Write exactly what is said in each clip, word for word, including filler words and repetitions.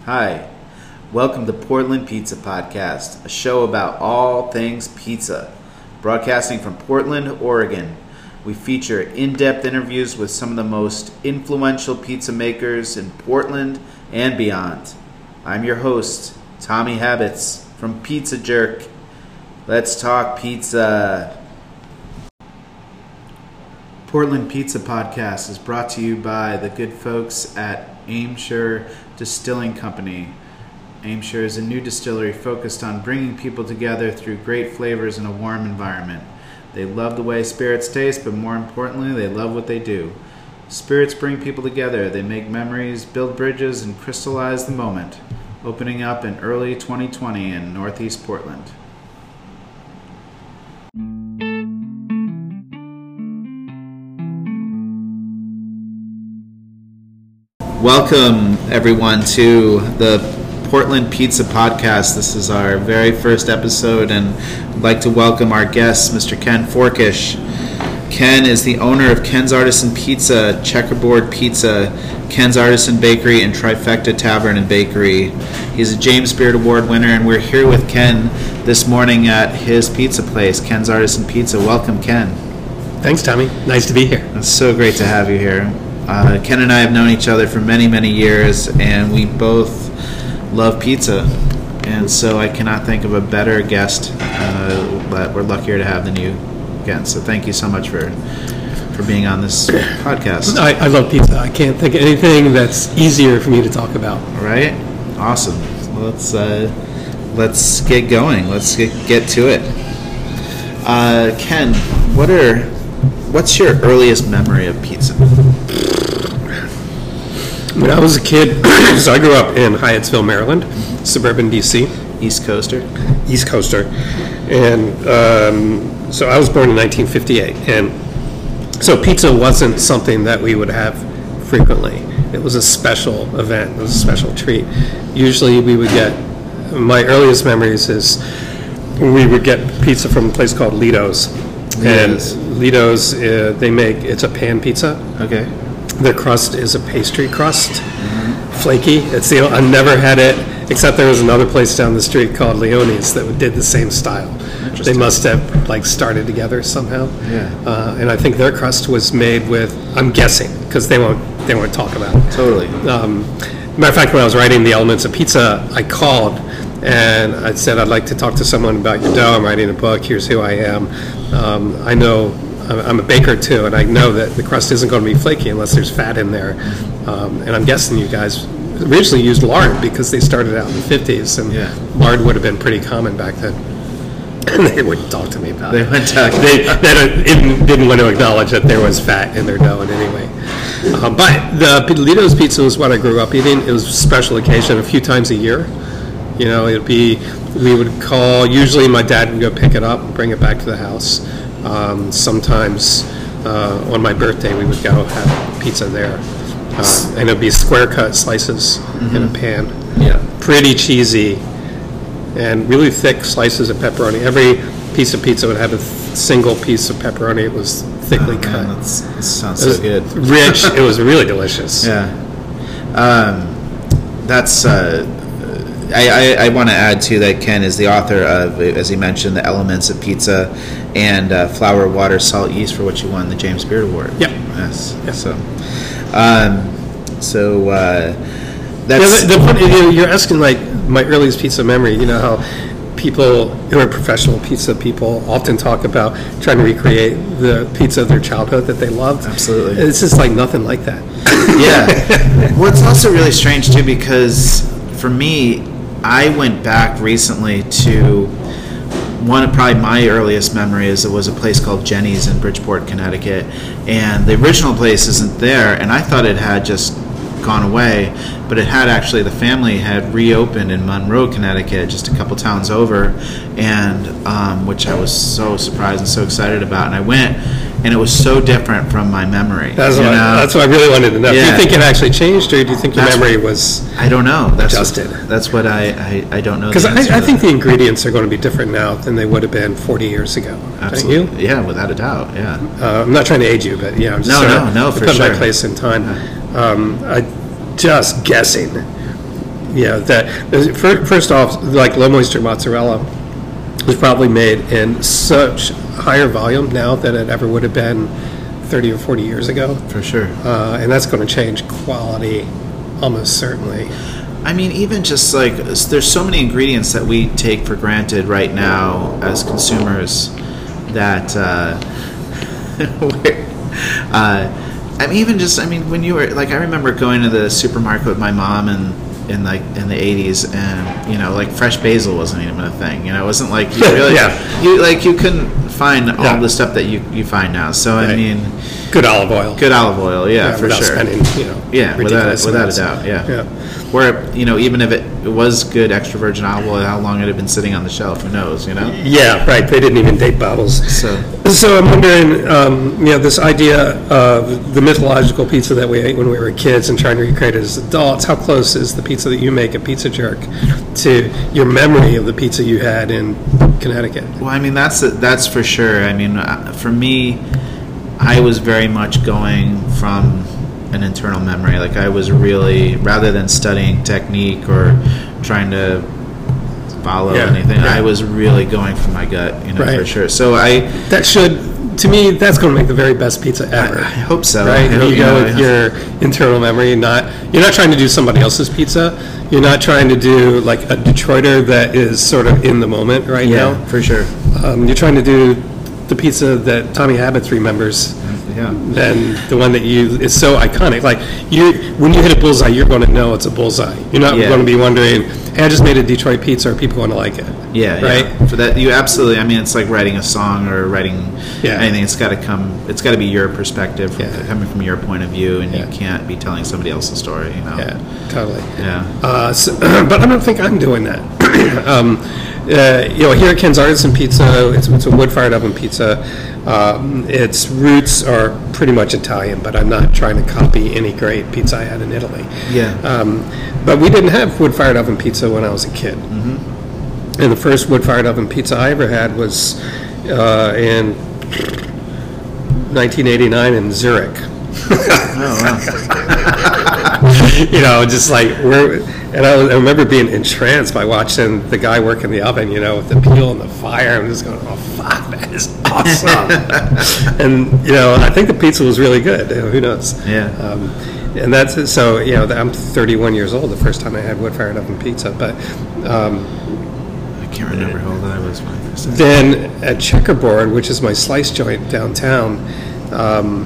Hi, welcome to Portland Pizza Podcast, a show about all things pizza. Broadcasting from Portland, Oregon, we feature in-depth interviews with some of the most influential pizza makers in Portland and beyond. I'm your host, Tommy Habits from Pizza Jerk. Let's talk pizza. Portland Pizza Podcast is brought to you by the good folks at Aimsure Distilling Company. Aimsure is a new distillery focused on bringing people together through great flavors in a warm environment. They love the way spirits taste, but more importantly, they love what they do. Spirits bring people together. They make memories, build bridges, and crystallize the moment. Opening up in early twenty twenty in Northeast Portland. Welcome, everyone, to the Portland Pizza Podcast. This is our very first episode, and I'd like to welcome our guest, Mister Ken Forkish. Ken is the owner of Ken's Artisan Pizza, Checkerboard Pizza, Ken's Artisan Bakery, and Trifecta Tavern and Bakery. He's a James Beard Award winner, and we're here with Ken this morning at his pizza place, Ken's Artisan Pizza. Welcome, Ken. Thanks, Tommy. Nice to be here. It's so great to have you here. Uh, Ken and I have known each other for many, many years, and we both love pizza. And so I cannot think of a better guest uh, that we're luckier to have than you, Ken. So thank you so much for for being on this podcast. I, I love pizza. I can't think of anything that's easier for me to talk about. Right? Awesome. Well, let's uh, let's get going. Let's get get to it. Uh, Ken, what are what's your earliest memory of pizza? When I was a kid, so I grew up in Hyattsville, Maryland, suburban D C. East Coaster? East Coaster. And um, so I was born in nineteen fifty-eight. And so pizza wasn't something that we would have frequently. It was a special event. It was a special treat. Usually we would get, my earliest memories is we would get pizza from a place called Lido's. Yes. And Lido's, uh, they make, it's a pan pizza. Okay. Their crust is a pastry crust, mm-hmm. flaky. It's the I never had it, except there was another place down the street called Leone's that did the same style. They must have like started together somehow. Yeah. Uh, and I think their crust was made with, I'm guessing, because they won't they won't talk about it. Totally. Um, matter of fact, when I was writing the Elements of Pizza, I called and I said I'd like to talk to someone about your dough. I'm writing a book. Here's who I am. Um, I know. I'm a baker too, and I know that the crust isn't going to be flaky unless there's fat in there. Um, and I'm guessing you guys originally used lard because they started out in the fifties, and yeah. lard would have been pretty common back then. And they wouldn't talk to me about they it. Wouldn't talk they they didn't, didn't want to acknowledge that there was fat in their dough in any way. Uh, but the Lido's pizza was what I grew up eating. It was a special occasion a few times a year. You know, it'd be, we would call, usually my dad would go pick it up and bring it back to the house. Um, sometimes uh, on my birthday we would go have pizza there, uh, and it'd be square cut slices mm-hmm. in a pan. Yeah, pretty cheesy, and really thick slices of pepperoni. Every piece of pizza would have a th- single piece of pepperoni. It was thickly oh, cut. Man, that sounds so good. Rich. It was really delicious. Yeah, um, that's. Uh, I, I, I want to add, too, that Ken is the author of, as he mentioned, The Elements of Pizza and uh, Flour, Water, Salt, Yeast, for which you won the James Beard Award. Yep. Yes. Yep. So, um, so uh, that's... Yeah, the, the, you're asking, like, my earliest pizza memory. You know how people who are professional pizza people often talk about trying to recreate the pizza of their childhood that they loved. Absolutely. It's just, like, nothing like that. Yeah. Well, it's also really strange, too, because for me... I went back recently to one of probably my earliest memories. It was a place called Jenny's in Bridgeport, Connecticut, and the original place isn't there, and I thought it had just gone away, but it had actually, the family had reopened in Monroe, Connecticut, just a couple towns over, and um, which I was so surprised and so excited about, and I went, and it was so different from my memory. That's, what I, that's what I really wanted to know. Yeah. Do you think it actually changed, or do you think your that's memory what, was I don't know. That's adjusted? What, that's what I, I, I don't know. Because I, I think the ingredients are going to be different now than they would have been forty years ago. Absolutely. Don't you? Yeah, without a doubt, yeah. Uh, I'm not trying to age you, but yeah, I'm just no, trying no, to no, for put sure. my place in time. Um, I just guessing. yeah, that, fir- first off, like low moisture mozzarella was probably made in such higher volume now than it ever would have been thirty or forty years ago. For sure. Uh, and that's going to change quality almost certainly. I mean, even just like, there's so many ingredients that we take for granted right now as consumers that, uh, uh, I mean, even just, I mean, when you were, like, I remember going to the supermarket with my mom and in like in the eighties, and you know, like fresh basil wasn't even a thing. You know, it wasn't like you really, yeah. you like you couldn't find all yeah. the stuff that you, you find now. So right. I mean, good olive oil, good olive oil, yeah, yeah for without sure. Spending, you know, yeah, without without a doubt, yeah. yeah. Where, you know, even if it, it was good extra virgin olive oil, how long it had been sitting on the shelf, who knows, you know? Yeah, right. They didn't even date bottles. So, so I'm wondering, um, you know, this idea of the mythological pizza that we ate when we were kids and trying to recreate it as adults, how close is the pizza that you make at Pizza Jerk to your memory of the pizza you had in Connecticut? Well, I mean, that's that's for sure. I mean, for me, I was very much going from an internal memory. Like, I was really, rather than studying technique or trying to follow yeah, anything, yeah. I was really going from my gut, you know, right. for sure. So I... That should, to me, that's going to make the very best pizza ever. I, I hope so. Right? I hope, you go know, with your internal memory, not, you're not trying to do somebody else's pizza. You're not trying to do, like, a Detroiter that is sort of in the moment right yeah, now. for sure. Um, you're trying to do the pizza that Tommy Habits remembers. Yeah. Than the one that you is so iconic. Like, you, when you hit a bullseye, you're going to know it's a bullseye. You're not yeah. going to be wondering, hey, I just made a Detroit pizza. Are people going to like it? Yeah, right. Yeah. For that, you absolutely. I mean, it's like writing a song or writing yeah. anything. It's got to come. It's got to be your perspective, from, yeah. coming from your point of view, and yeah. you can't be telling somebody else's story. You know. Yeah, totally. Yeah. Uh, so, but I don't think I'm doing that. um, uh, you know, here at Ken's Artisan Pizza, it's, it's a wood-fired oven pizza. Um, its roots are pretty much Italian, but I'm not trying to copy any great pizza I had in Italy. Yeah. Um, but we didn't have wood-fired oven pizza when I was a kid. Mm-hmm. And the first wood-fired oven pizza I ever had was uh, in nineteen eighty-nine in Zurich. Oh, wow. You know, just like we're, and I, I remember being entranced by watching the guy work in the oven, you know, with the peel and the fire. I'm just going, oh, fuck, that is awesome. And, you know, I think the pizza was really good. You know, who knows? Yeah. Um, and that's, so, you know, I'm thirty-one years old the first time I had wood-fired oven pizza. But um, I can't remember how old I was when I first had it. then at Checkerboard, which is my slice joint downtown, um,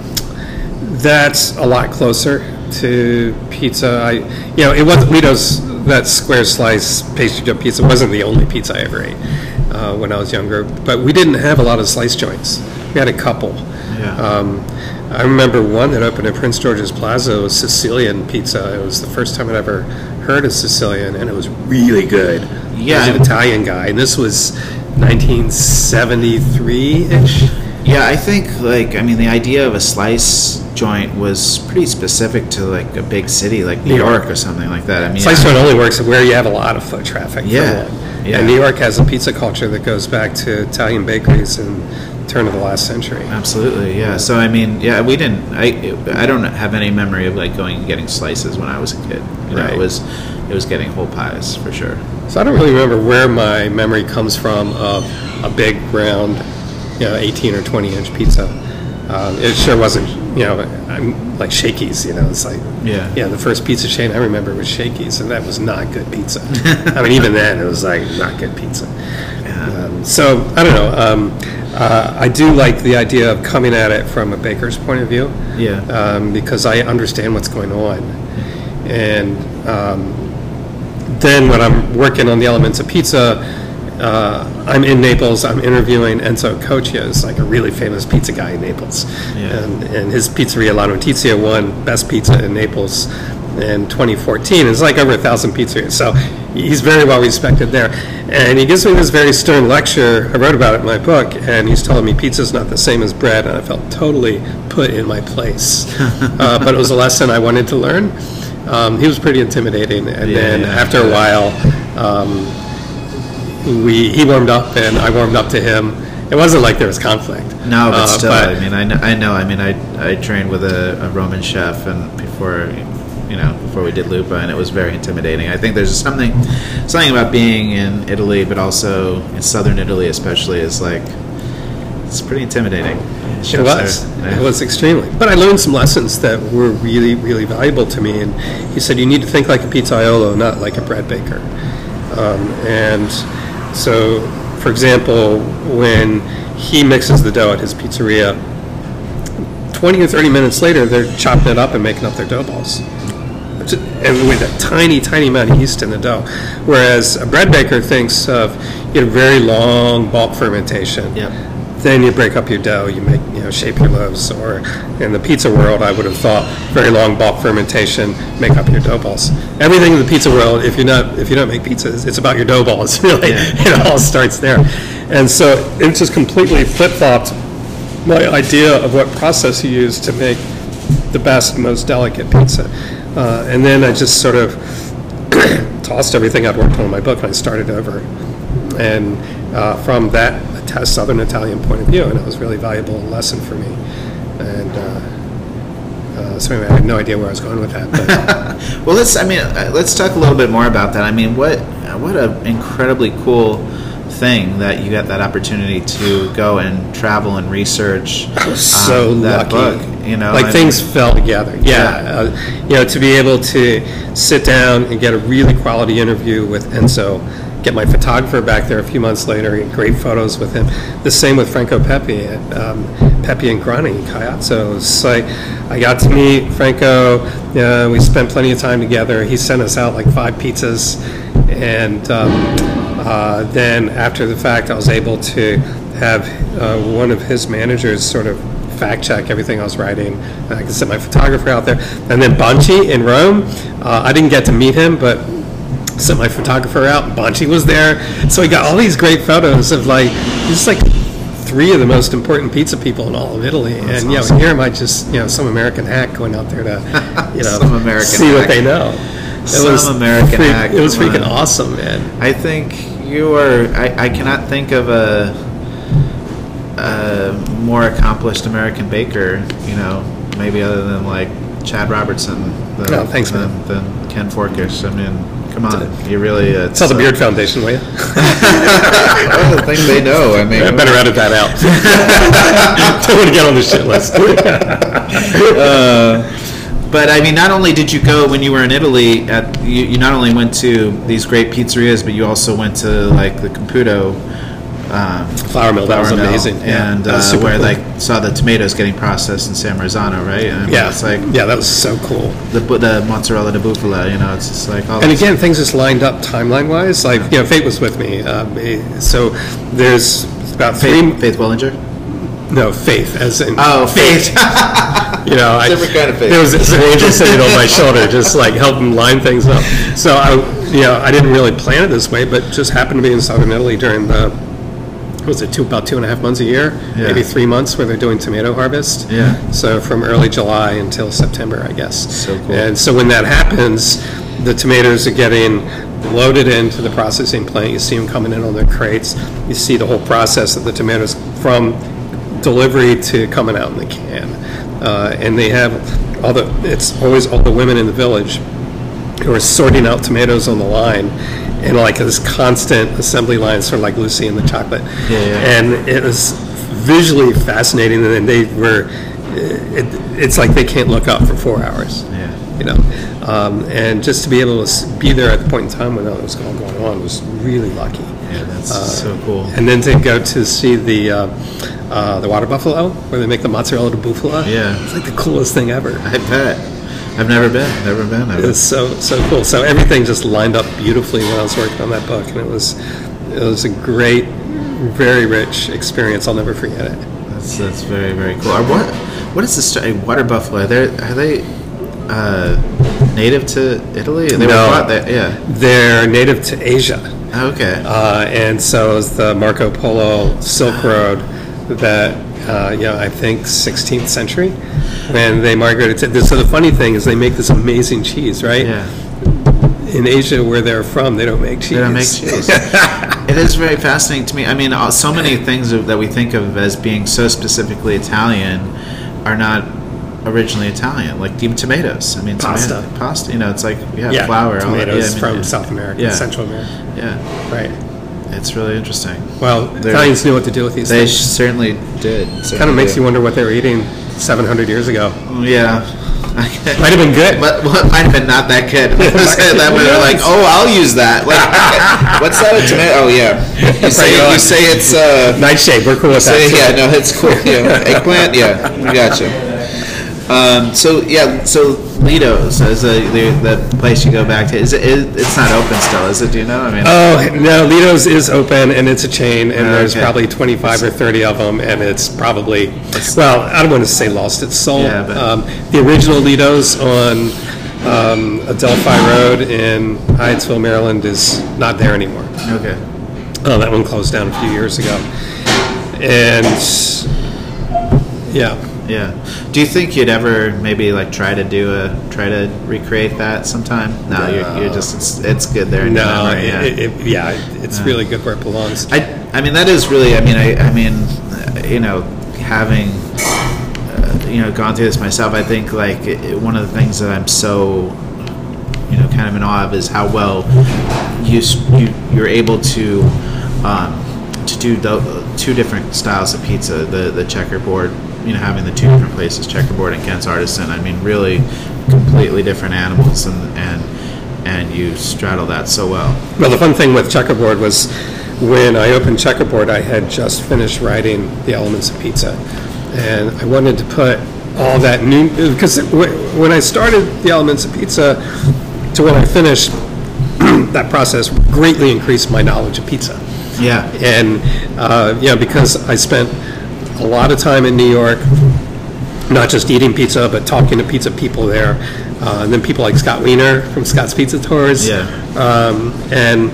that's a lot closer to pizza. I, you know, it wasn't Lito's, that square slice pastry dough pizza wasn't the only pizza I ever ate uh, when I was younger. But we didn't have a lot of slice joints. We had a couple. Yeah. Um, I remember one that opened at Prince George's Plaza. It was Sicilian pizza. It was the first time I'd ever heard of Sicilian, and it was really good. Yeah. I was an Italian guy, and this was nineteen seventy-three-ish. Yeah, I think, like, I mean, the idea of a slice joint was pretty specific to, like, a big city like New New York, York. or something like that. I mean, Slice I- joint only works where you have a lot of foot traffic. for Yeah, one. yeah. And New York has a pizza culture that goes back to Italian bakeries in the turn of the last century. Absolutely, yeah. So, I mean, yeah, we didn't, I I don't have any memory of, like, going and getting slices when I was a kid. You know, Right. it was, it was getting whole pies, for sure. So I don't really remember where my memory comes from of a big, round, you know, eighteen or twenty inch pizza. Um, it sure wasn't, you know, I'm like Shakey's, you know, it's like, Yeah. yeah, the first pizza chain I remember was Shakey's, and that was not good pizza. I mean, even then, it was like not good pizza. Yeah. Um, so, I don't know. Um, uh, I do like the idea of coming at it from a baker's point of view. Yeah. Um, because I understand what's going on. And um, then when I'm working on the elements of pizza, uh, I'm in Naples, I'm interviewing Enzo Coccia, is like a really famous pizza guy in Naples. Yeah. And, and his pizzeria, La Notizia, won Best Pizza in Naples in twenty fourteen. It's like over a thousand pizzerias. So he's very well respected there. And he gives me this very stern lecture. I wrote about it in my book, and he's telling me pizza's not the same as bread, and I felt totally put in my place. uh, but it was a lesson I wanted to learn. Um, he was pretty intimidating, and Yeah, then yeah. after a while, um, we he warmed up, and I warmed up to him. It wasn't like there was conflict. No, but Uh, still, I mean, I know, I know. I mean, I I trained with a, a Roman chef, and before you know, before we did Lupa, and it was very intimidating. I think there's something, something about being in Italy, but also in southern Italy, especially, is like it's pretty intimidating. It was. Yeah. It was extremely. But I learned some lessons that were really, really valuable to me. And he said, you need to think like a pizzaiolo, not like a bread baker. Um, and so, for example, when he mixes the dough at his pizzeria, twenty or thirty minutes later, they're chopping it up and making up their dough balls. And with a tiny, tiny amount of yeast in the dough. Whereas a bread baker thinks of, you know, very long bulk fermentation. Yep. Then you break up your dough, you make, you know, shape your loaves. Or in the pizza world, I would have thought very long bulk fermentation, make up your dough balls. Everything in the pizza world, if you're not, if you don't make pizzas, it's about your dough balls. Really, Yeah. it all starts there. And so it just completely flip-flopped my idea of what process you use to make the best, most delicate pizza. Uh, and then I just sort of tossed everything I'd worked on in my book and I started over. And uh, from that Southern Italian point of view, and it was a really valuable lesson for me. And uh, uh, so anyway, I had no idea where I was going with that. But. Well, let's. I mean, uh, let's talk a little bit more about that. I mean, what what an incredibly cool thing that you got that opportunity to go and travel and research. I was so um, that lucky. book, you know, like I things mean, fell together. Yeah, Yeah. Uh, you know, to be able to sit down and get a really quality interview with Enzo. Get my photographer back there a few months later, get great photos with him. The same with Franco Pepe at um, Pepe and Grani, Caiazzo. So I, I got to meet Franco. Uh, we spent plenty of time together. He sent us out like five pizzas. And um, uh, then after the fact, I was able to have uh, one of his managers sort of fact check everything I was writing. I could send my photographer out there. And then Banchi in Rome, uh, I didn't get to meet him, but sent my photographer out, and Banchi was there. So we got all these great photos of like, just like three of the most important pizza people in all of Italy. That's and, you awesome. know, here am I just, you know, some American hack going out there to, you know, Some American see hack. what they know. It Some was American freak- hack, It was come freaking on. awesome, man. I think you are. I, I cannot think of a, a more accomplished American baker. You know, maybe other than like Chad Robertson. Than, Oh, thanks, than, man. than Ken Forkish. I mean, come on, you really. Uh, It's all the Beard Foundation, will you? Well, the thing they know. I mean, I better edit that out. Don't want to get on the shit list. uh, but I mean, not only did you go when you were in Italy, at you, you not only went to these great pizzerias, but you also went to like the Caputo um, Flour mill, that was flour mill, amazing. Yeah, and that was uh, super where cool. like saw the tomatoes getting processed in San Marzano, right? And Yeah, it's like yeah, that was so cool. the bu- the mozzarella di bufala. You know, it's just like all And this- again, things just lined up timeline-wise. Like, you know, Fate was with me. Um, eh, so there's about three... Faith, Faith Wellinger. No, Faith, as in... Oh, Faith. You know, I, Different kind of faith. there was this angel sitting on my shoulder, just like helping line things up. So I, you know, I didn't really plan it this way, but just happened to be in southern Italy during the, what was it, two, about two and a half months a year, Yeah. maybe three months where they're doing tomato harvest. Yeah. So from early July until September, I guess. So cool. And so when that happens, the tomatoes are getting loaded into the processing plant. You see them coming in on their crates. You see the whole process of the tomatoes from delivery to coming out in the can. Uh, and they have all the, it's always all the women in the village who are sorting out tomatoes on the line in like this constant assembly line, sort of like Lucy and the Chocolate. Yeah, yeah. And it was visually fascinating, and then they were, it, it's like they can't look up for four hours. Yeah. You know, um, and just to be able to s- be there at the point in time when that was all going on was really lucky. Yeah, that's Uh, so cool. And then to go to see the uh, uh, the water buffalo, where they make the mozzarella di bufala. Yeah. It's like the coolest thing ever. I bet. I've never been. Never been. I It was so so cool. So everything just lined up beautifully when I was working on that book, and it was it was a great, very rich experience. I'll never forget it. That's that's very very cool. Are what what is the sto- water buffalo? Are they are they uh, native to Italy? They No. were brought there. Yeah. They're native to Asia, Okay. uh, and so is the Marco Polo Silk Road. That uh, you know, I think sixteenth century when they migrated to. So the funny thing is, they make this amazing cheese, right? Yeah. In Asia, where they're from, they don't make cheese. They don't make cheese. It is very fascinating to me. I mean, uh, so many things that we think of as being so specifically Italian are not originally Italian, like even tomatoes. I mean, Pasta. tomato, pasta. You know, it's like yeah, Yeah, flour. all that. tomatoes Yeah, I mean, from yeah. South America, Yeah. Central America. Yeah, Right. it's really interesting. Well, They're- Italians knew what to do with these They things. certainly did. Kind of makes you wonder what they were eating seven hundred years ago. Yeah. Might have been good. But well, it might have been not that good. That way they're like, oh, I'll use that. Like, what's that? A tomato? Oh, yeah. You say, Bring it on. you say it's. Uh, Nightshade, we're cool with that. say, too. yeah, no, it's cool. Yeah. Eggplant? Yeah, we gotcha. Um, so, yeah, so Lido's is the, the, the place you go back to. Is it, it? It's not open still, is it? Do you know? I mean, Oh, no, Lido's is open, and it's a chain, and there's Okay. probably twenty-five or thirty of them, and it's probably, well, I don't want to say lost its soul. Yeah, but- Um, the original Lido's on um, Adelphi Road in Hyattsville, Maryland, is not there anymore. okay. Oh, that one closed down a few years ago. And, yeah. Yeah. Do you think you'd ever maybe like try to do a try to recreate that sometime? No, you're, you're just it's, it's good there. In your No, memory, yeah. it, it, yeah, it's really good where it belongs. I I mean that is really I mean I I mean uh, you know having uh, you know gone through this myself, I think like it, it- one of the things that I'm so you know kind of in awe of is how well you s- you you're able to um, to do the two different styles of pizza, the the checkerboard, you know, having the two different places, checkerboard and Kent's Artisan. I mean, really completely different animals, and and and you straddle that so well. Well, the fun thing with Checkerboard was when I opened Checkerboard, I had just finished writing The Elements of Pizza. And I wanted to put all that new, because when I started The Elements of Pizza to when I finished, that process greatly increased my knowledge of pizza. Yeah. And, uh, you know, because I spent a lot of time in New York, not just eating pizza, but talking to pizza people there. Uh, and then people like Scott Wiener from Scott's Pizza Tours. Yeah. Um, and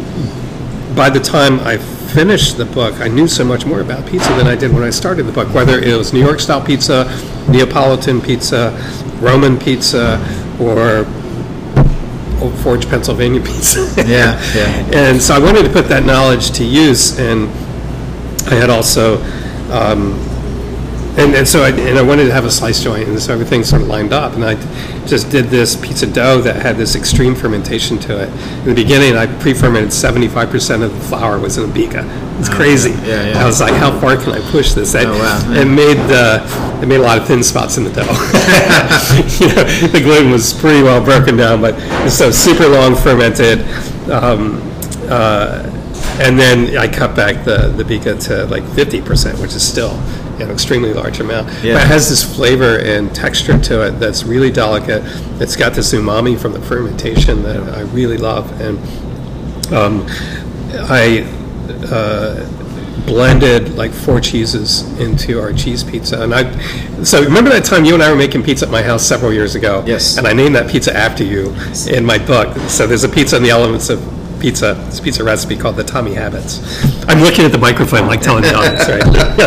by the time I finished the book, I knew so much more about pizza than I did when I started the book, whether it was New York style pizza, Neapolitan pizza, Roman pizza, or Old Forge, Pennsylvania pizza. Yeah, yeah. And so I wanted to put that knowledge to use, and I had also, um, and, and so I, and I wanted to have a slice joint, and so everything sort of lined up, and I just did this pizza dough that had this extreme fermentation to it. In the beginning, I pre-fermented seventy-five percent of the flour was in a bica. It's Oh, crazy. yeah, yeah. I was like, how far can I push this? I, Oh, wow. It made uh, it made a lot of thin spots in the dough. You know, the gluten was pretty well broken down, but so super long fermented. Um, uh, and then I cut back the, the bica to like fifty percent, which is still an extremely large amount. Yeah. But it has this flavor and texture to it that's really delicate. It's got this umami from the fermentation that I really love. And um, I uh, blended like four cheeses into our cheese pizza. And I, so remember that time you and I were making pizza at my house several years ago? Yes. And I named that pizza after you in my book. So there's a pizza in the Elements of Pizza, this pizza recipe called the Tommy Habits. I'm looking at the microphone like telling the audience, right?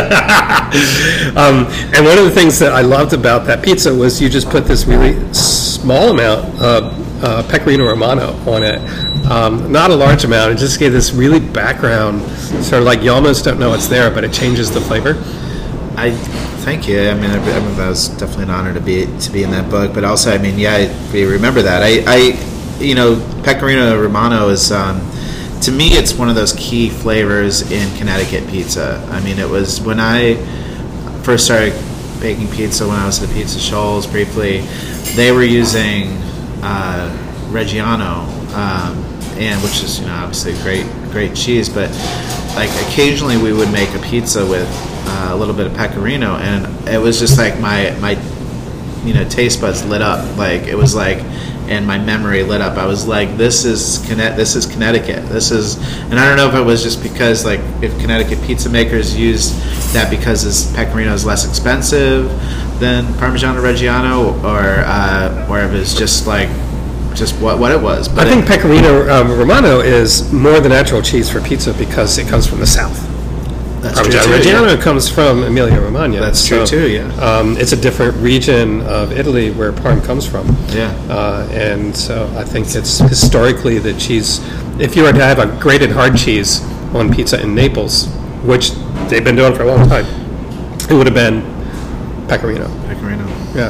um, and one of the things that I loved about that pizza was you just put this really small amount of uh, Pecorino Romano on it. Um, not a large amount. It just gave this really background, sort of like you almost don't know it's there, but it changes the flavor. I thank you. I mean, I, I mean, that was definitely an honor to be to be in that book. But also, I mean, yeah, I, we remember that. I, I, you know, Pecorino Romano is, um, to me, it's one of those key flavors in Connecticut pizza. I mean, it was when I first started baking pizza when I was at Pizza Shoals briefly. They were using uh, Reggiano, um, and which is, you know, obviously great, great cheese. But like occasionally we would make a pizza with uh, a little bit of Pecorino, and it was just like my my you know taste buds lit up. Like it was like, and my memory lit up. I was like, this is Conne- this is Connecticut. This is, and I don't know if it was just because like if Connecticut pizza makers used that because his Pecorino is less expensive than Parmigiano Reggiano, or uh, or if it's just like just what what it was. But I think it, Pecorino um, Romano is more the natural cheese for pizza because it comes from the south. that's true Parmigiano too, Reggiano yeah. comes from Emilia Romagna. That's true too, yeah. Um, it's a different region of Italy where Parm comes from. Yeah. Uh, and so I think it's historically the cheese. If you were to have a grated hard cheese on pizza in Naples, which they've been doing for a long time, it would have been Pecorino. Pecorino. Yeah.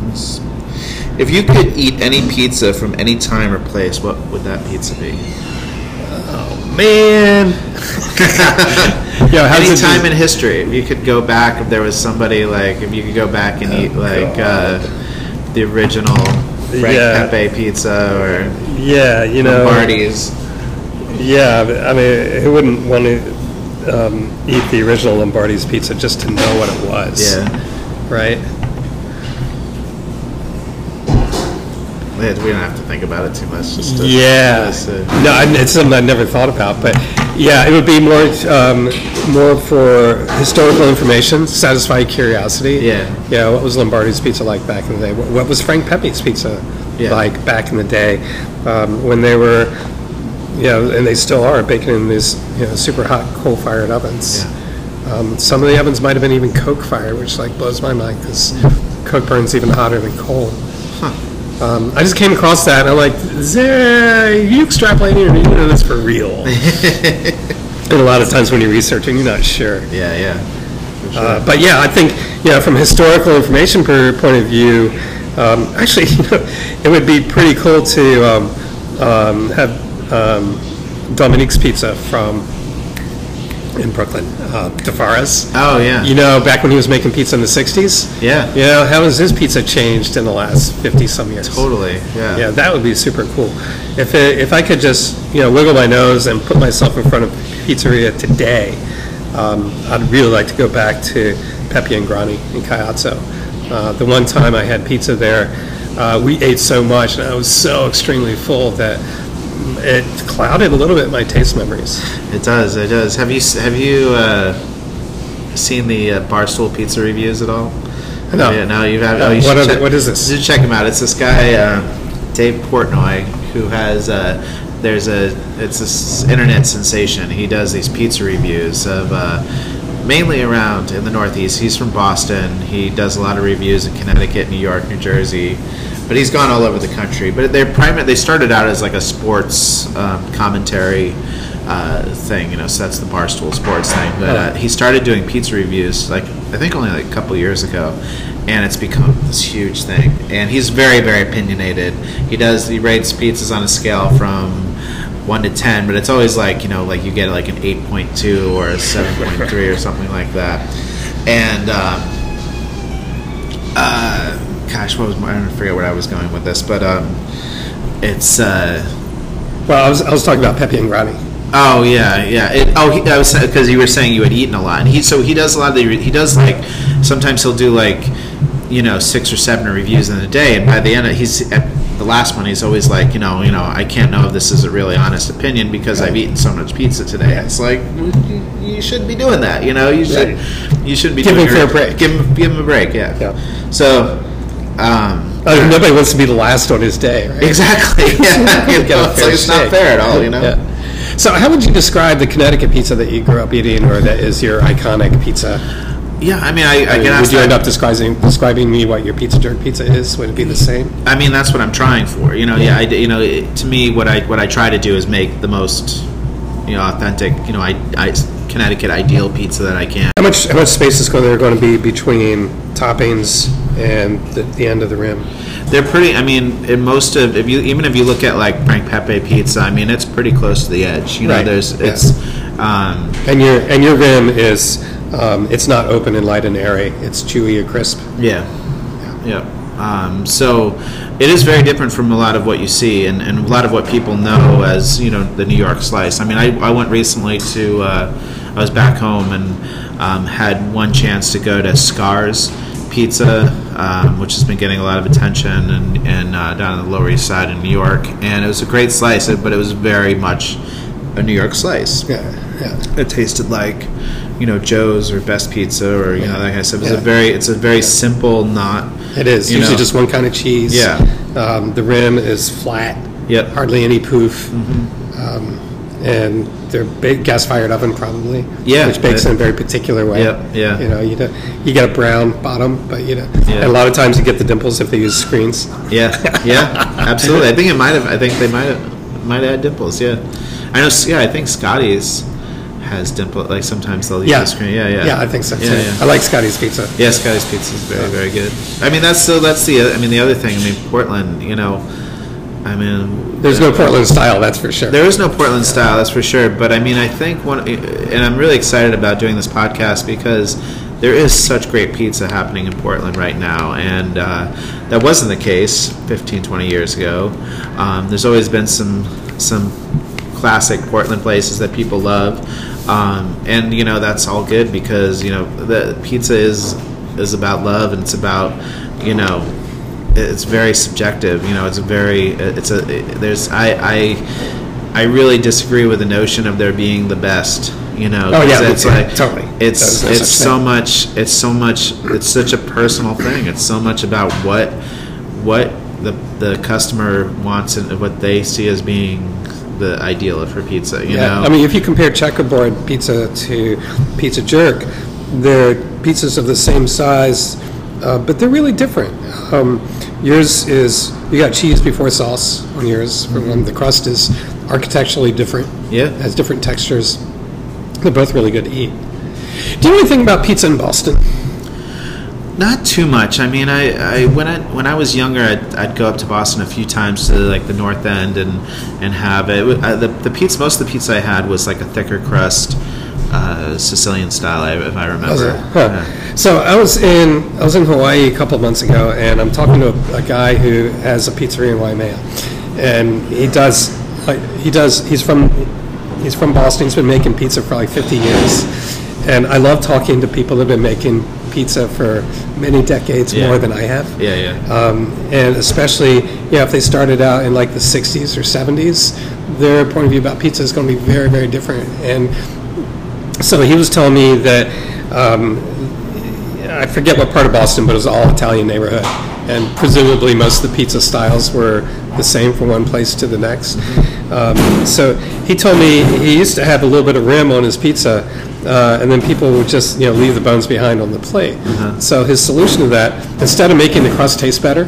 If you could eat any pizza from any time or place, what would that pizza be? Oh man! Yo, any time in history. If you could go back, if there was somebody like, if you could go back and eat like uh, the original Frank yeah. Pepe pizza or yeah, you know, Lombardi's. Yeah, I mean, who wouldn't want to um, eat the original Lombardi's pizza just to know what it was? Yeah. Right. We don't have to think about it too much. Just to, yeah. Just, uh, no, it's something I never thought about, but yeah, it would be more um, more for historical information, satisfy curiosity. Yeah. Yeah. What was Lombardi's pizza like back in the day? What, what was Frank Pepe's pizza yeah. like back in the day um, when they were, you know, and they still are baking in these you know super hot coal-fired ovens. Yeah. Um, some of the ovens might have been even coke-fired, which like blows my mind because coke burns even hotter than coal. Huh. Um, I just came across that, and I'm like, is there, are you extrapolating, or do you know this for real? And a lot of times when you're researching, you're not sure. Yeah, yeah. For sure. Uh, but yeah, I think, you know, from a historical information per point of view, um, actually, you know, it would be pretty cool to um, um, have um, Dominique's Pizza from in Brooklyn, uh, DeFaras. Oh, yeah. You know, back when he was making pizza in the sixties? Yeah. You know, how has his pizza changed in the last fifty-some years? Totally, yeah. Yeah, that would be super cool. If it, if I could just, you know, wiggle my nose and put myself in front of pizzeria today, um, I'd really like to go back to Pepe and Grani in Caiazzo. Uh, the one time I had pizza there, uh, we ate so much, and I was so extremely full that it clouded a little bit my taste memories. It does. It does. Have you have you uh, seen the uh, Barstool Pizza reviews at all? No. Yeah, no, you have. No. Oh, you What, should are check, they, what is this? You should check him out. It's this guy, uh, Dave Portnoy, who has. Uh, there's a. It's this internet sensation. He does these pizza reviews of. Uh, mainly around in the Northeast. He's from Boston. He does a lot of reviews in Connecticut, New York, New Jersey. But he's gone all over the country. But they're private. They started out as like a sports um, commentary uh, thing, you know. So that's the Barstool Sports thing. But uh, he started doing pizza reviews, like I think only like a couple years ago, and it's become this huge thing. And he's very, very opinionated. He does. He rates pizzas on a scale from one to ten, but it's always like you know, like you get like an eight point two or a seven point three or something like that. And um, uh. Gosh, what was my, I don't forget where I was going with this, but um, it's. Uh, well, I was I was talking about Pepe and Grani. Oh yeah, yeah. It, oh, he, I was because you were saying you had eaten a lot, and he so he does a lot of the he does like sometimes he'll do like you know six or seven reviews in a day, and by the end of he's at the last one he's always like you know you know I can't know if this is a really honest opinion because I've eaten so much pizza today. It's like you, you shouldn't be doing that, you know. You should right. you should be give doing him your, a break. Give him give him a break, yeah. Yeah. So. Um, oh, nobody wants to be the last on his day, right? Exactly. Yeah. You know, it's like it's not fair at all, you know. Yeah. So, how would you describe the Connecticut pizza that you grew up eating, or that is your iconic pizza? Yeah, I mean, I, I, I mean, would you end up describing describing me what your pizza jerk pizza is? Would it be the same? I mean, that's what I'm trying for. You know, yeah. yeah I, you know, it, to me, what I what I try to do is make the most, you know, authentic, you know, I, I Connecticut ideal pizza that I can. How much how much space is there going to be between toppings and the, the end of the rim? They're pretty. I mean, in most of if you even if you look at like Frank Pepe pizza, I mean, it's pretty close to the edge. You know, right. there's yeah. it's. Um, and your and your rim is um, it's not open and light and airy. It's chewy or crisp. Yeah. Yeah. yeah. Um, so it is very different from a lot of what you see and, and a lot of what people know as, you know, the New York slice. I mean, I, I went recently to, uh, I was back home and um, had one chance to go to Scar's Pizza, um, which has been getting a lot of attention and, and uh, down on the Lower East Side in New York. And it was a great slice, but it was very much a New York slice. Yeah, yeah. It tasted like, you know, Joe's or Best Pizza or, you yeah. know, that kind of stuff. It's yeah. a very, it's a very yeah. simple, not... It is. Usually know. just one kind of cheese. Yeah. Um, the rim is flat. Yep. Hardly any poof. Mm-hmm. Um, and they're big gas-fired oven probably. Yeah. Which bakes it, in a very particular way. Yep. Yeah. You know, you know, you get a brown bottom, but you know, yeah. and a lot of times you get the dimples if they use screens. Yeah. Yeah. Absolutely. I think it might have. I think they might have might have had dimples. Yeah. I know. Yeah. I think Scotty's has dimple. Like sometimes they'll use Yeah. the screen. Yeah, yeah. Yeah, I think so too. Yeah, yeah. I like Scotty's Pizza. Yeah, Scotty's Pizza is very, very good. I mean, that's so. That's the. I mean, the other thing. I mean, Portland. You know, I mean, There's no uh, Portland style, that's for sure. There is no Portland style, that's for sure. But I mean, I think one, and I'm really excited about doing this podcast because there is such great pizza happening in Portland right now, and uh, that wasn't the case fifteen, twenty years ago. Um, there's always been some some classic Portland places that people love, um, and you know that's all good because you know the pizza is is about love and it's about you know. It's very subjective, you know. It's a very, it's a. There's, I, I, I really disagree with the notion of there being the best, you know. Oh yeah, it's yeah, like totally. It's no it's such so thing. much. It's so much. It's such a personal thing. It's so much about what, what the the customer wants and what they see as being the ideal for pizza. You Yeah, know. I mean, if you compare checkerboard pizza to Pizza Jerk, they're pizzas of the same size, uh, but they're really different. Um, yours is, you got cheese before sauce on yours. For one, the crust is architecturally different. Yeah. Has different textures. They're both really good to eat. Do you know anything about pizza in Boston? Not too much. I mean, I, I when I when I was younger, I'd, I'd go up to Boston a few times to like the North End and and have it. Uh, the the pizza, most of the pizza I had was like a thicker crust, uh, Sicilian style, if I remember. Was it? Huh. Yeah. So I was in I was in Hawaii a couple of months ago, and I'm talking to a, a guy who has a pizzeria in Waimea, and he does like he does he's from he's from Boston. He's been making pizza for like fifty years, and I love talking to people that have been making pizza for many decades Yeah. more than I have. Yeah, yeah. Um, and especially, yeah, if they started out in like the sixties or seventies, their point of view about pizza is going to be very, very different. And so he was telling me that, um, I forget what part of Boston, but it was all Italian neighborhood. And presumably most of the pizza styles were the same from one place to the next. Um, so he told me he used to have a little bit of rim on his pizza, uh, and then people would just, you know, leave the bones behind on the plate. Uh-huh. So his solution to that, instead of making the crust taste better,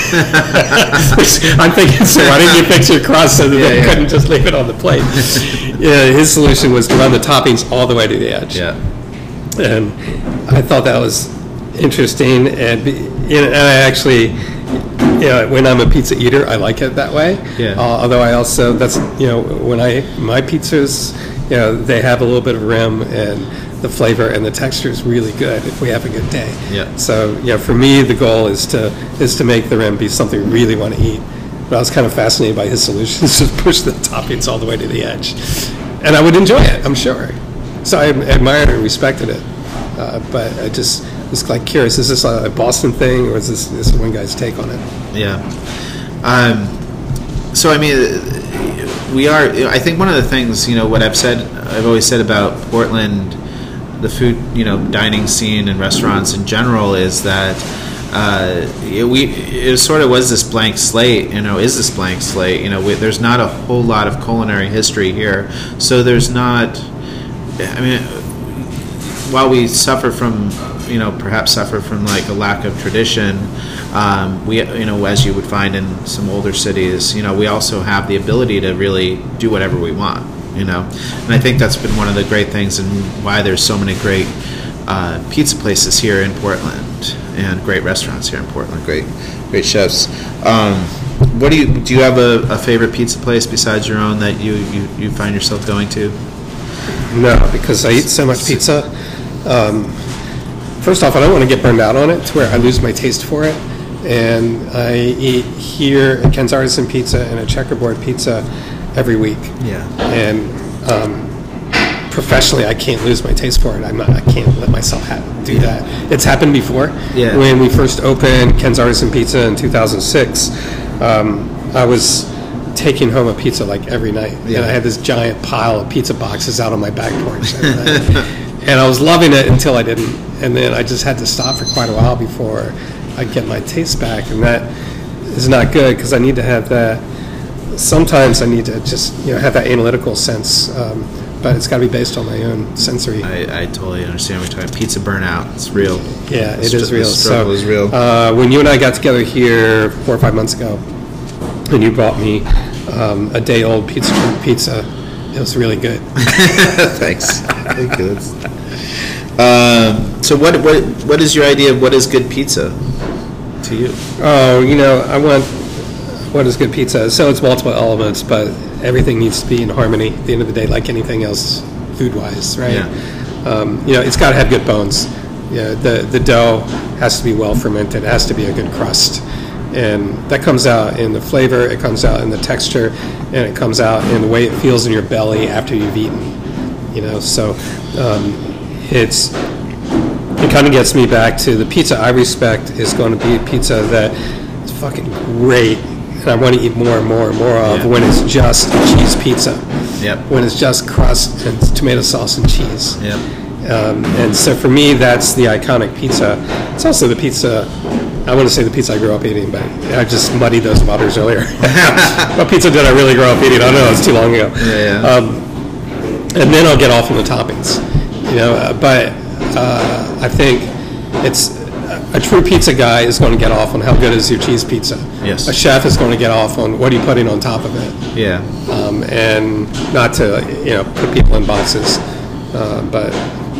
which I'm thinking, so why didn't you fix your crust so that Yeah, they yeah. couldn't just leave it on the plate? Yeah, his solution was to run the toppings all the way to the edge. Yeah. And I thought that was interesting, and, be- you know, and I actually, you know, when I'm a pizza eater, I like it that way. Yeah. Uh, although I also, that's, you know, when I, my pizzas, you know, they have a little bit of rim, and the flavor and the texture is really good if we have a good day. Yeah. So, yeah, for me, the goal is to, is to make the rim be something we really want to eat. But I was kind of fascinated by his solutions to push the toppings all the way to the edge. And I would enjoy it, I'm sure. So I admired and respected it. Uh, but I just was like curious, is this a Boston thing, or is this, this one guy's take on it? Yeah. Um, so I mean, we are. I think one of the things, you know, what I've said, I've always said about Portland, the food, you know, dining scene and restaurants in general, is that uh, it, we it sort of was this blank slate. You know, is this blank slate? You know, we, there's not a whole lot of culinary history here, so there's not. I mean, while we suffer from, you know, perhaps suffer from like a lack of tradition, um, we, you know, as you would find in some older cities, you know, we also have the ability to really do whatever we want, you know, and I think that's been one of the great things and why there's so many great uh, pizza places here in Portland and great restaurants here in Portland, great, great chefs. Um, what do you do? You have a, a favorite pizza place besides your own that you, you, you find yourself going to? No, because I eat so much pizza. Um, first off, I don't want to get burned out on it to where I lose my taste for it. And I eat here at Ken's Artisan Pizza and a Checkerboard Pizza every week. Yeah. And um, professionally, I can't lose my taste for it. I'm not. I can't let myself have, do that. It's happened before. Yeah. When we first opened Ken's Artisan Pizza in two thousand six, um, I was taking home a pizza like every night. Yeah. And I had this giant pile of pizza boxes out on my back porch every night. And I was loving it until I didn't. And then I just had to stop for quite a while before I get my taste back. And that is not good because I need to have that. Sometimes I need to just, you know, have that analytical sense. Um, but it's got to be based on my own sensory. I, I totally understand what you're talking. Pizza burnout. It's real. Yeah, The it str- is real. The struggle So, is real. Uh, when you and I got together here four or five months ago, and you brought me um, a day-old pizza pizza It was really good. Thanks. Thank you. That's- Um, so what what what is your idea of what is good pizza to you? Oh, you know, I want what is good pizza. So it's multiple elements, but everything needs to be in harmony at the end of the day, like anything else food-wise, right? Yeah. Um, you know, it's got to have good bones. Yeah, the, the dough has to be well fermented. It has to be a good crust. And that comes out in the flavor, it comes out in the texture, and it comes out in the way it feels in your belly after you've eaten. You know, so um, it's it kind of gets me back to the pizza I respect is going to be a pizza that is fucking great, and I want to eat more and more and more of Yeah. when it's just a cheese pizza. Yep. When it's just crust and tomato sauce and cheese. Yep. Um, and so for me, that's the iconic pizza. It's also the pizza, I want to say the pizza I grew up eating, but I just muddied those waters earlier. What pizza did I really grow up eating? I don't know, it's too long ago. Yeah, yeah. Um, and then I'll get off on the toppings. You know, uh, but uh, I think it's a true pizza guy is going to get off on how good is your cheese pizza. Yes. A chef is going to get off on what are you putting on top of it. Yeah. Um, and not to, you know, put people in boxes, uh, but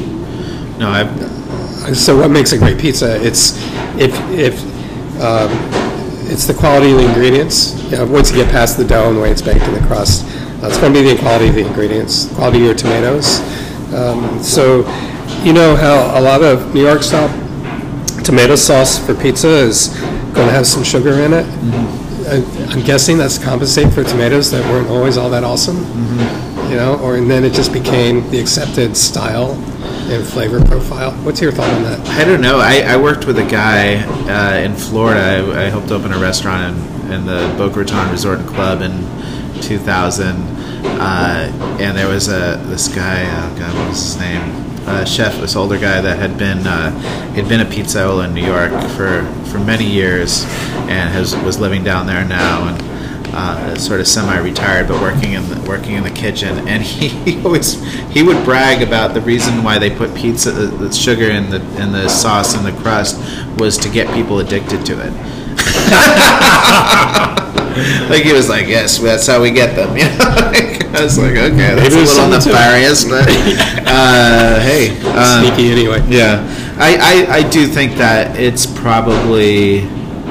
No, I. so what makes a great pizza? It's if if um, it's the quality of the ingredients. You know, once you get past the dough and the way it's baked in the crust, uh, it's going to be the quality of the ingredients, quality of your tomatoes. Um, so, you know how a lot of New York style tomato sauce for pizza is going to have some sugar in it. Mm-hmm. I, I'm guessing that's to compensate for tomatoes that weren't always all that awesome. Mm-hmm. You know, or and then it just became the accepted style and flavor profile. What's your thought on that? I don't know. I, I worked with a guy uh, in Florida. I, I helped open a restaurant in, in the Boca Raton Resort and Club in two thousand. Uh, and there was a this guy, oh God, what was his name? A chef, this older guy that had been uh, had been a pizzaiola in New York for, for many years and has was living down there now and uh, sort of semi-retired, but working in the, working in the kitchen. And he, he always he would brag about the reason why they put pizza the, the sugar in the in the sauce and the crust was to get people addicted to it. Like he was like, yes, that's how we get them. You know, like, I was like, okay, that's Maybe a little nefarious, but uh, hey, um, Sneaky anyway. yeah, I, I I do think that it's probably.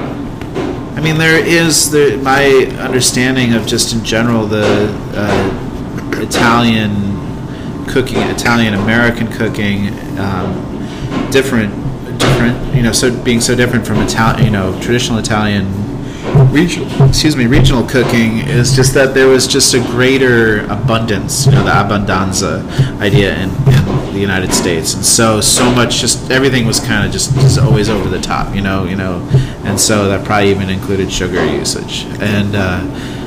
I mean, there is the my understanding of just in general the uh, Italian cooking, Italian American cooking, um, different, different. You know, so being so different from Italian, you know, traditional Italian. Regional, excuse me, regional cooking is just that there was just a greater abundance, you know, the abbondanza idea in, in the United States, and so so much, just everything was kind of just, just always over the top, you know, you know, and so that probably even included sugar usage, and uh,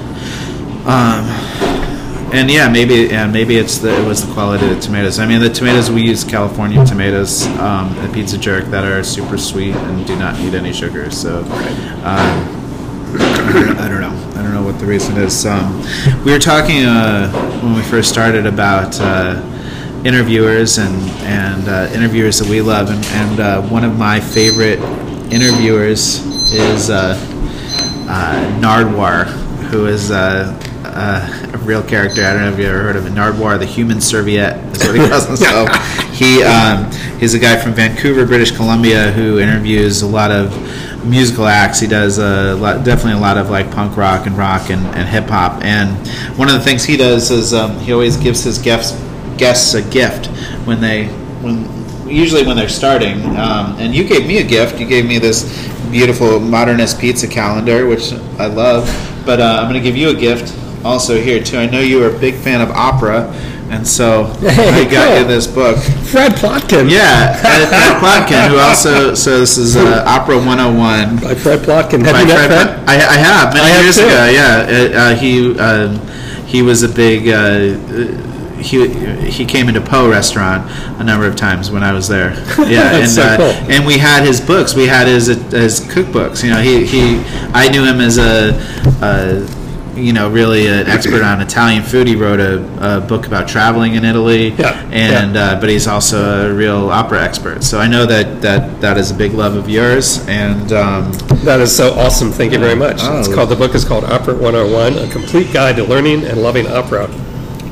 um, and yeah, maybe yeah, maybe it's the it was the quality of the tomatoes. I mean, the tomatoes we use California tomatoes, um, the Pizza Jerk, that are super sweet and do not need any sugar, so. Um, I don't know. I don't know what the reason is. Um, we were talking uh, when we first started about uh, interviewers and and uh, interviewers that we love, and, and uh, one of my favorite interviewers is uh, uh, Nardwuar, who is uh, uh, a real character. I don't know if you ever heard of it. Nardwuar, the human serviette, is what he calls himself. he um, he's a guy from Vancouver, British Columbia, who interviews a lot of musical acts. He does a lot, definitely a lot of like punk rock and rock and, and hip hop. And one of the things he does is um, he always gives his guests guests a gift when they when usually when they're starting. Um, and you gave me a gift. You gave me this beautiful modernist pizza calendar, which I love. But uh, I'm going to give you a gift also here too. I know you are a big fan of opera. And so Hey, I got cool. you this book. Fred Plotkin. Yeah, Fred Fred Plotkin, who also, so this is uh, Opera one oh one. By Fred Plotkin. Have By you met Fred Fred? Plot- I, I have, many I have years too. ago, yeah. Uh, uh, he um, he was a big, uh, he he came into Poe restaurant a number of times when I was there. Yeah, and That's so uh, cool. and we had his books. We had his his cookbooks. You know, he, he I knew him as a, a you know, really an expert on Italian food. He wrote a, a book about traveling in Italy, Yeah, and yeah. Uh, but he's also a real opera expert. So I know that that, that is a big love of yours, and um, That is so awesome. Thank you very much. Oh. It's called the book is called Opera one oh one, a complete guide to learning and loving opera.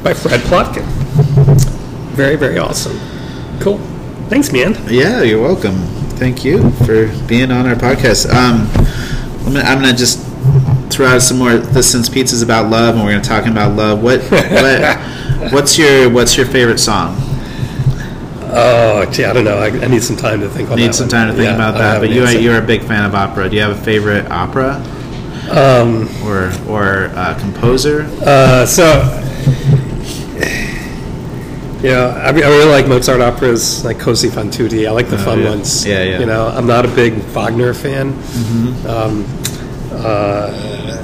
by Fred Plotkin. Very, very awesome. Cool. Thanks, man. Yeah, you're welcome. Thank you for being on our podcast. Um, I'm gonna, I'm gonna just throw out some more. This Since Pizza's about love, and we're gonna talk about love. What, what what's your what's your favorite song? Oh, gee, I don't know. I, I need some time to think on that. Need some time to think yeah, about that. But you are, you're a big fan of opera. Do you have a favorite opera? Um, or or uh, composer? Uh, so, yeah, I, I really like Mozart operas, like Così fan tutte. I like the Oh, fun yeah. ones. Yeah, yeah. You know, I'm not a big Wagner fan. Mm-hmm. Um, uh,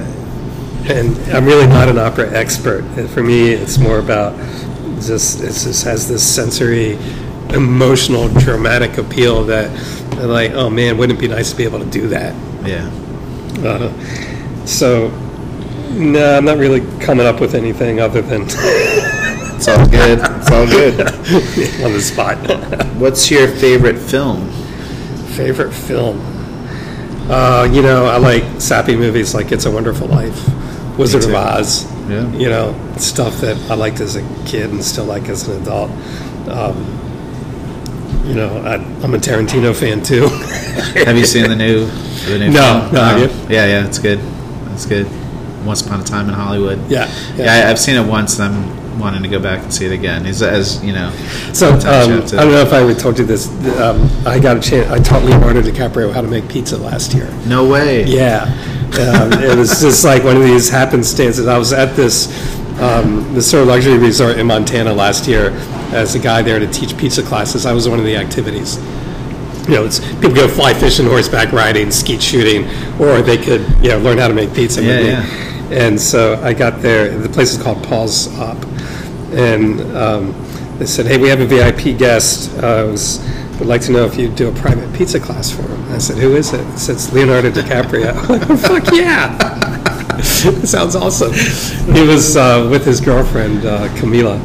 and I'm really not an opera expert. And for me, it's more about just, it just has this sensory, emotional, dramatic appeal that, I'm like, oh man, wouldn't it be nice to be able to do that? Yeah. Uh, so, no, I'm not really coming up with anything other than It's all good. It's all good. on the spot. What's your favorite film? Favorite film? Uh, you know, I like sappy movies like It's a Wonderful Life, Wizard of too. Oz. Yeah. You know, stuff that I liked as a kid and still like as an adult. Um, you know, I, I'm a Tarantino fan too. Have you seen the new the new No, film? no, have Um, you? Yeah, yeah, it's good. It's good. Once Upon a Time in Hollywood. Yeah, Yeah, yeah. I, I've seen it once, and I'm wanting to go back and see it again. As, as you know. So um, sometimes you I have to- don't know if I ever told you this. Um, I got a chance. I taught Leonardo DiCaprio how to make pizza last year. No way. Yeah, um, it was just like one of these happenstances. I was at this um, this sort of luxury resort in Montana last year as a guy there to teach pizza classes. I was one of the activities. You know, it's, people go fly fishing, horseback riding, skeet shooting, or they could, you know, learn how to make pizza Yeah, with me. yeah. And so I got there. The place is called Paul's Up, and um, they said, "Hey, we have a V I P guest. Uh, was, would like to know if you'd do a private pizza class for him." I said, "Who is it?" He said, "It's Leonardo DiCaprio." I'm like, "Fuck yeah!" It sounds awesome. He was uh, with his girlfriend uh, Camila,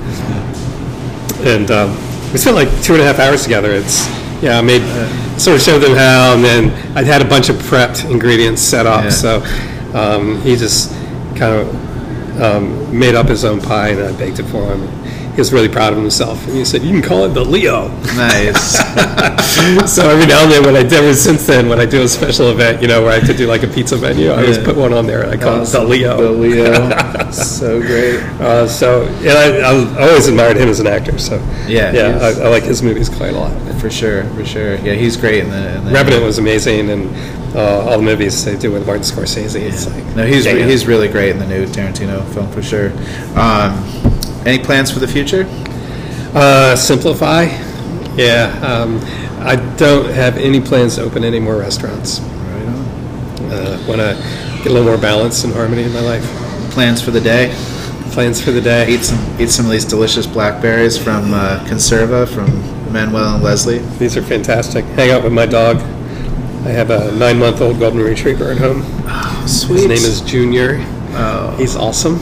and um, we spent like two and a half hours together. It's yeah, I made sort of showed them how, and then I'd had a bunch of prepped ingredients set up, Yeah. so um, he just kind of um, made up his own pie, and I baked it for him. He was really proud of himself, and he said, "You can call it the Leo." Nice. So every now and then, when I ever since then, when I do a special event, you know, where I could do like a pizza menu, I always Yeah. put one on there. And I call Awesome. it the Leo. The Leo. So great. Uh, so yeah, I, I always admired him as an actor. So Yeah, yeah, he's- I, I like his movies quite a lot. For sure, for sure. Yeah, he's great in the. In the Revenant was amazing, and uh, all the movies they do with Martin Scorsese. It's like No, he's yeah, re- yeah. he's really great in the new Tarantino film for sure. Um, any plans for the future? Uh, simplify. Yeah, um, I don't have any plans to open any more restaurants. Right on. Uh, Want to get a little more balance and harmony in my life. Plans for the day? Plans for the day. Eat some eat some of these delicious blackberries from uh, Conserva from Manuel and Leslie. These are fantastic. Hang out with my dog. I have a nine-month-old golden retriever at home. Oh, His sweet. name is Junior. Oh, He's awesome.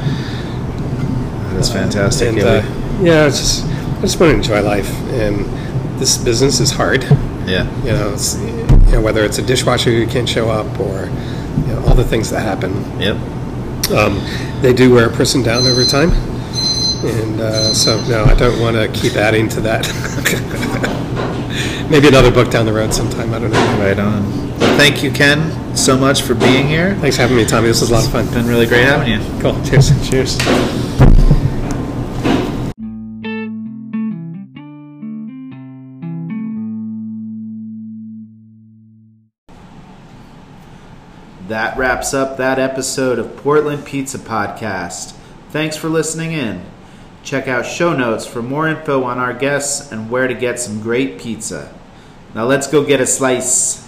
that's fantastic. And yeah, uh, yeah, it's just I just want to enjoy life. And this business is hard. we- yeah. You know, it's, you know, whether it's a dishwasher who can't show up or you know, all the things that happen. Yep. Um, they do wear a person down over time. And uh, so, no, I don't want to keep adding to that. Maybe another book down the road sometime. I don't know. Right on. Well, thank you, Ken, so much for being here. Thanks for having me, Tommy. This was a lot of fun. It's been really great having you. Cool. Cheers. Cheers. That wraps up that episode of Portland Pizza Podcast. Thanks for listening in. Check out show notes for more info on our guests and where to get some great pizza. Now let's go get a slice.